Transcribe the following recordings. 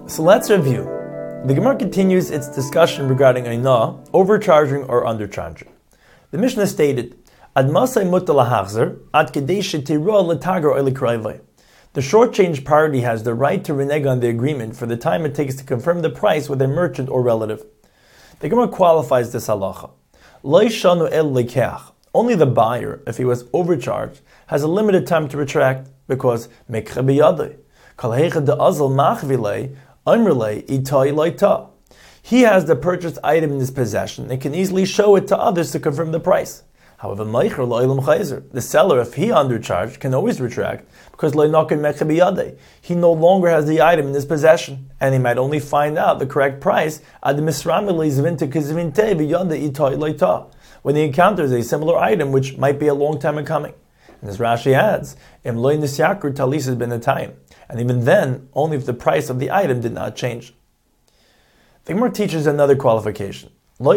So let's review. The Gemara continues its discussion regarding Ainah, overcharging or undercharging. The Mishnah stated, Ad masay mutta lahachzer, ad kedei shetirua letager or likrayvay. The shortchange party has the right to renege on the agreement for the time it takes to confirm the price with a merchant or relative. The Gemara qualifies this halacha. Lo shanu el lekeach. Only the buyer, if he was overcharged, has a limited time to retract, because mekcha biyadei. Kol heicha de azal machvilei, amrlei itay loita. He has the purchased item in his possession and can easily show it to others to confirm the price. However, the seller, if he undercharged, can always retract, because he no longer has the item in his possession, and he might only find out the correct price when he encounters a similar item which might be a long time in coming. And as Rashi adds, and even then, only if the price of the item did not change. The Gemara teaches another qualification. The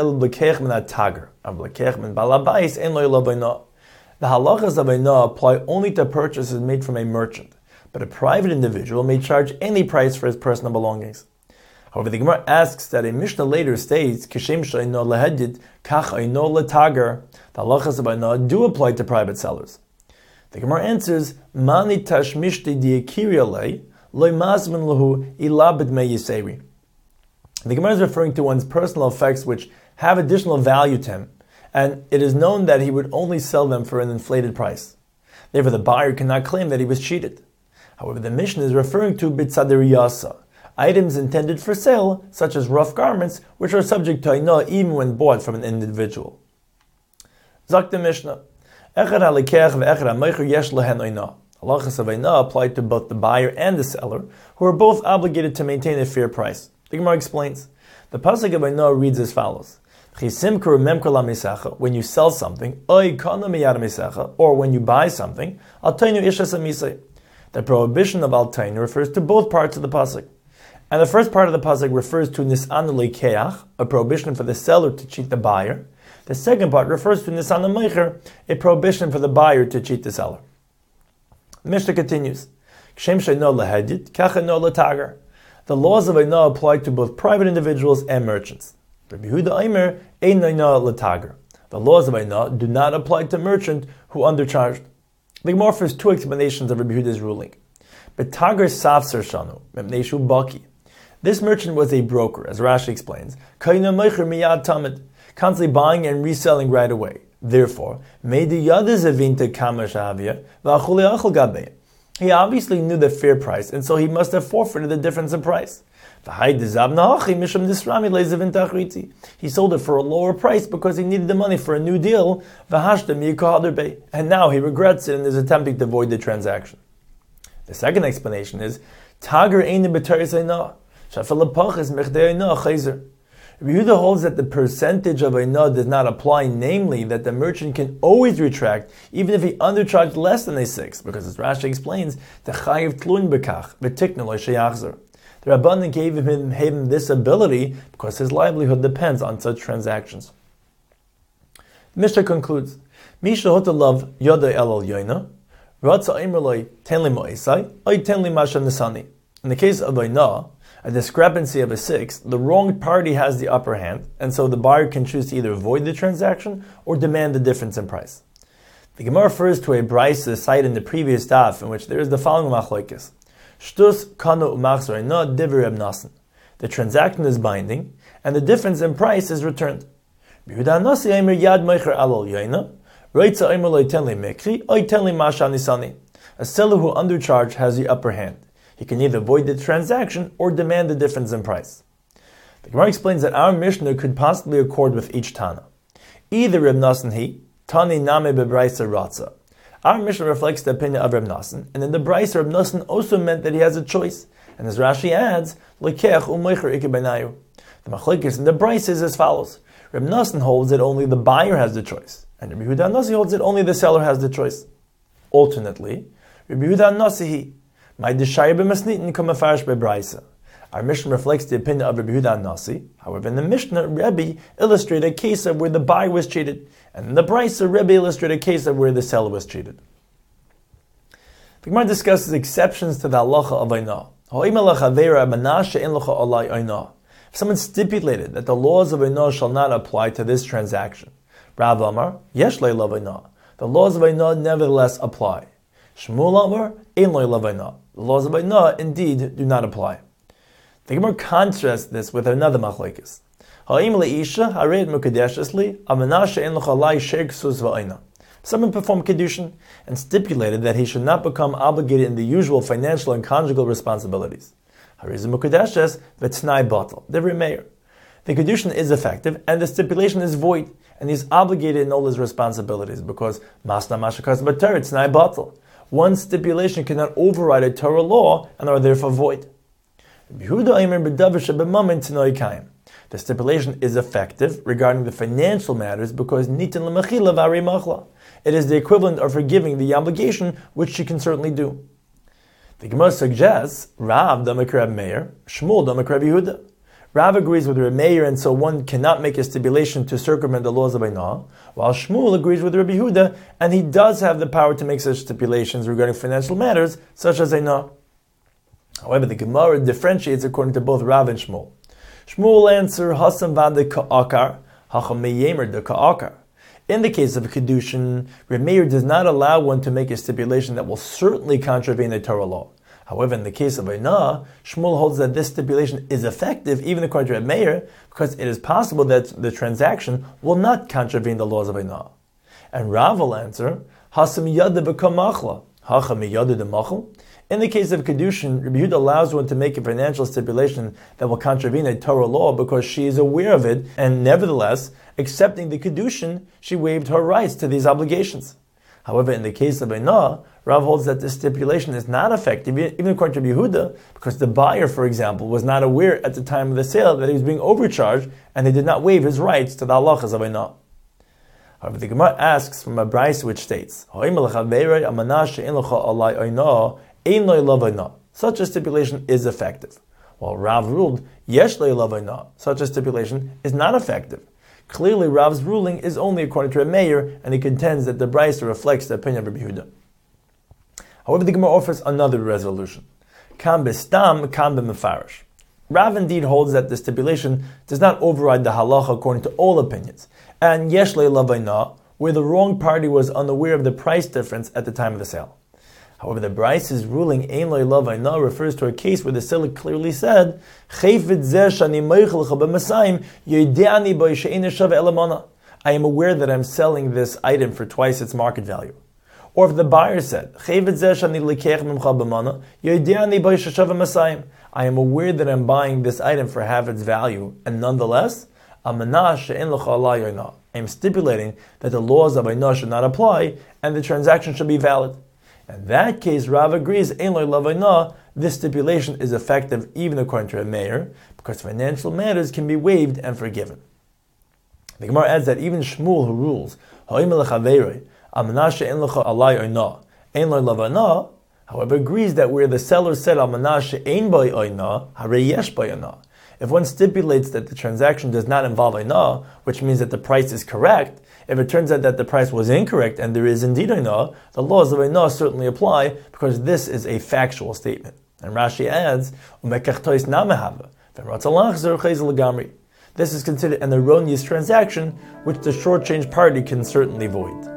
halachas of Ainah apply only to purchases made from a merchant, but a private individual may charge any price for his personal belongings. However, the Gemara asks that a Mishnah later states, the halachas of Ainah do apply to private sellers. The Gemara answers, Mani tashmishti diakirialei loy mazmin lahu ilabed me yiseri. The Gemara is referring to one's personal effects which have additional value to him, and it is known that he would only sell them for an inflated price. Therefore, the buyer cannot claim that he was cheated. However, the Mishnah is referring to bitzaderiyasa, items intended for sale, such as rough garments, which are subject to Ainah even when bought from an individual. Zak the Mishnah, Echad halikech ve'echad hamecher yesh lehen Ainah. Halachas of Ainah apply to both the buyer and the seller, who are both obligated to maintain a fair price. The Gemara explains, the pasuk of Ainah reads as follows: when you sell something, or when you buy something, the prohibition of altainu refers to both parts of the pasuk. And the first part of the pasuk refers to nisan lekeach, a prohibition for the seller to cheat the buyer. The second part refers to nisan mecher, a prohibition for the buyer to cheat the seller. The Mishnah continues, the laws of Ainah apply to both private individuals and merchants. Rabbi Yehuda Aimer ein Ainah letager. The laws of Ainah do not apply to merchant who undercharged. The Gemara offers two explanations of Rabbi Yehuda's ruling. Betager safser shanu memneshu baki. This merchant was a broker, as Rashi explains, kaina meicher miyad tamid, constantly buying and reselling right away. Therefore, meidi yadazavinta kama shavia v'achuli achol gabein. He obviously knew the fair price, and so he must have forfeited the difference in price. He sold it for a lower price because he needed the money for a new deal, and now he regrets it and is attempting to void the transaction. The second explanation is, Yehuda holds that the percentage of Ainah does not apply, namely that the merchant can always retract even if he undercharged less than a sixth, because as Rashi explains, the Rabbanan gave him this ability because his livelihood depends on such transactions. The Mishnah concludes, Misha hotalav yoda elal yoina, ratza imrloi tenli mo'isai, oi tenli masha nisani. In the case of Ainah, a discrepancy of a sixth, the wronged party has the upper hand, and so the buyer can choose to either void the transaction or demand the difference in price. The Gemara refers to a brisa cited in the previous daf, in which there is the following machlokes. Shtus kanu umachzor Ainah divrei Reb Nasan. The transaction is binding, and the difference in price is returned. Yehuda Nasi Aimer yad meicher alol yoina, reitza Aimer lo iten li mekri, o iten li masha nisani. A seller who undercharged has the upper hand. He can either void the transaction or demand the difference in price. The Gemara explains that our Mishnah could possibly accord with each Tana. Either Reb Nasan he, Tani name bebraisa ratza. Our Mishnah reflects the opinion of Reb Nasan, and in the Brisa, Reb Nasan also meant that he has a choice. And as Rashi adds, Lekech u'meicher ikebenayu. The machlokes in the Brisa is as follows. Reb Nasan holds that only the buyer has the choice, and Rabbi Yehuda Nasi holds that only the seller has the choice. Alternately, Rabbi Yehuda Nasi he, my deshayir b'masnitin kamafarish bebraisa. Our Mishnah reflects the opinion of Rabbi Yehuda Nasi. However, in the Mishnah, Rebbe illustrated a case of where the buyer was cheated, and in the Brisa, Rebbe illustrated a case of where the seller was cheated. The Gemara discusses exceptions to the halacha of Ainah. If someone stipulated that the laws of Einah shall not apply to this transaction, Rav Amar, Yesh Lei Lav Einah, the laws of Einah nevertheless apply. Shmuel Amar, Ein Lei Lav Einah, the laws of Einah indeed do not apply. The Gemara contrasts this with another machlekes. Someone performed Kedushin and stipulated that he should not become obligated in the usual financial and conjugal responsibilities. The Kedushin is effective and the stipulation is void, and he is obligated in all his responsibilities because one stipulation cannot override a Torah law and are therefore void. The stipulation is effective regarding the financial matters because it is the equivalent of forgiving the obligation, which she can certainly do. The Gemara suggests Rav Damak Reb Meir, Shmuel Damak Reb Yehuda. Rav agrees with Reb Meir, and so one cannot make a stipulation to circumvent the laws of Einah, while Shmuel agrees with Reb Yehuda, and he does have the power to make such stipulations regarding financial matters, such as Einah. However, the Gemara differentiates according to both Rav and Shmuel. Shmuel will answer, Hasam vade ka'akar, hacham meyemer de ka'akar. In the case of a Kedushin, Reb Meir does not allow one to make a stipulation that will certainly contravene the Torah law. However, in the case of Einah, Shmuel holds that this stipulation is effective even according to Reb Meir, because it is possible that the transaction will not contravene the laws of Einah. And Rav will answer, Hasam yada v'kamachla, hacham yada de machal. In the case of Kedushin, Rabbi Yehuda allows one to make a financial stipulation that will contravene a Torah law because she is aware of it, and nevertheless, accepting the Kedushin, she waived her rights to these obligations. However, in the case of Einah, Rav holds that this stipulation is not effective, even according to Rabbi Yehuda, because the buyer, for example, was not aware at the time of the sale that he was being overcharged, and he did not waive his rights to the halachas of Einah. However, the Gemara asks from a brayso which states, such a stipulation is effective. While Rav ruled, Yesh Lei Lav Einah, such a stipulation is not effective. Clearly, Rav's ruling is only according to Reb Meir, and he contends that the brayso reflects the opinion of Rabbi Yehuda. However, the Gemara offers another resolution. Kam b'stam, kam b'mefarish. Rav indeed holds that the stipulation does not override the halacha according to all opinions, and Yesh Lei Lav Einah, where the wrong party was unaware of the price difference at the time of the sale. However, the brayso's ruling Ein Lei Lav Einah refers to a case where the seller clearly said, I am aware that I'm selling this item for twice its market value. Or if the buyer said, I am aware that I'm buying this item for half its value, and nonetheless, I am stipulating that the laws of Einah should not apply, and the transaction should be valid. In that case, Rav agrees, Ein Lei Lav Einah, this stipulation is effective even according to Reb Meir, because financial matters can be waived and forgiven. The Gemara adds that even Shmuel, who rules, however, agrees that where the seller said, if one stipulates that the transaction does not involve Einah, which means that the price is correct, if it turns out that the price was incorrect and there is indeed Einah, the laws of Einah certainly apply because this is a factual statement. And Rashi adds, this is considered an erroneous transaction which the shortchanged party can certainly void.